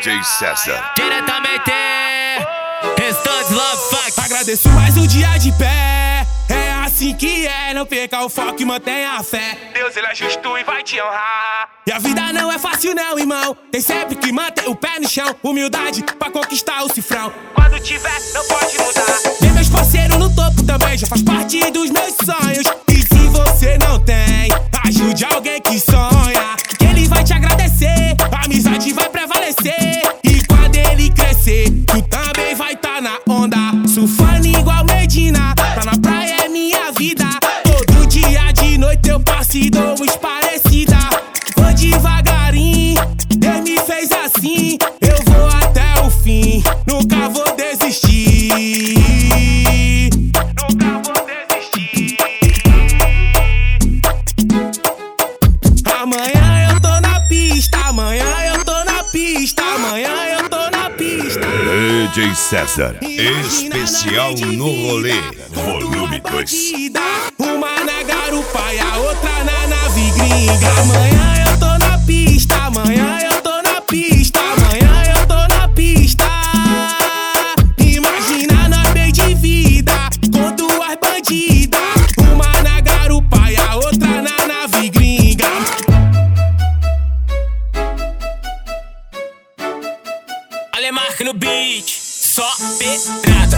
DJ César. Diretamente, Restante Love Funk. Agradeço mais um dia de pé. É assim que é, não perca o foco e mantenha a fé. Deus, ele é justo e vai te honrar. E a vida não é fácil não, irmão. Tem sempre que manter o pé no chão. Humildade pra conquistar o cifrão. Quando tiver, não pode mudar. Tem meus parceiros no topo também, já faz parte dos meus sonhos. E se você não tem, ajude alguém que sonha, que ele vai te agradecer. A amizade vai prevalecer. E quando ele crescer, tu também vai tá na onda. Surfando igual Medina, tá na praia é minha vida. Todo dia de noite eu passo e dou uma parecida. Vou devagarinho, Deus me fez assim. Eu vou até o fim, nunca vou desistir. Nunca vou desistir. Amanhã eu tô na pista, amanhã eu tô na pista, amanhã eu tô na pista. DJ César, especial no rolê, volume 2. Uma na garupa e a outra na nave gringa. Amanhã eu tô na pista, amanhã eu tô na pista, amanhã eu tô na pista. Imagina nós bem de vida, com duas bandidas. Uma na garupa e a outra na nave gringa. Alemarque no beat, só pedrada.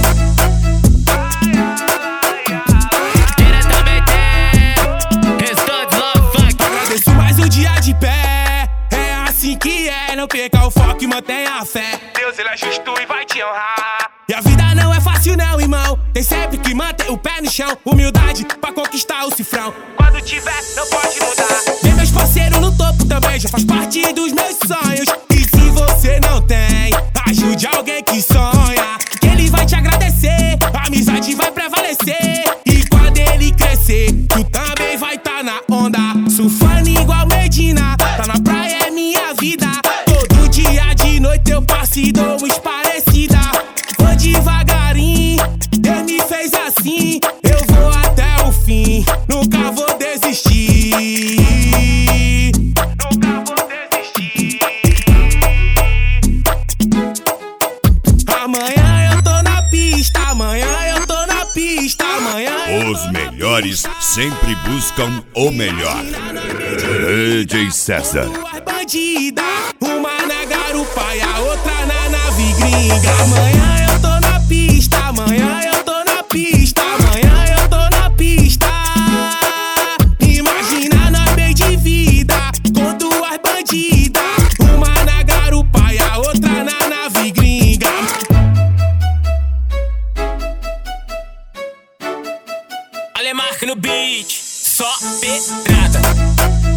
Diretamente, Restante Love Funk. Agradeço mais um dia de pé. É assim que é, não perca o foco e mantenha a fé. Deus, ele é justo e vai te honrar. E a vida não é fácil não, irmão. Tem sempre que manter o pé no chão. Humildade pra conquistar o cifrão. Quando tiver, não pode mudar. Tem meus parceiros no topo também, já faz parte dos meus sonhos. E se você não tem, ajude alguém que sonha, que ele vai te agradecer. A amizade vai prevalecer. E quando ele crescer, tu também vai tá na onda. Surfando igual Medina, tá na praia é minha vida. Todo dia de noite eu passo e dou uma parecida. Vou devagarinho, Deus me fez assim. Eu vou até o fim, nunca vou desistir. Nunca vou desistir. Amanhã eu tô na pista, amanhã eu tô na pista, amanhã eu Os melhores sempre buscam o melhor. DJ César. duas bandidas, uma na garupa e a outra na nave gringa. Amanhã eu tô na pista, amanhã eu tô na pista, amanhã eu tô na pista. Imagina nós bem de vida, com duas bandidas. Uma na garupa e a outra na nave gringa. Alemarque no beat, só pedrada.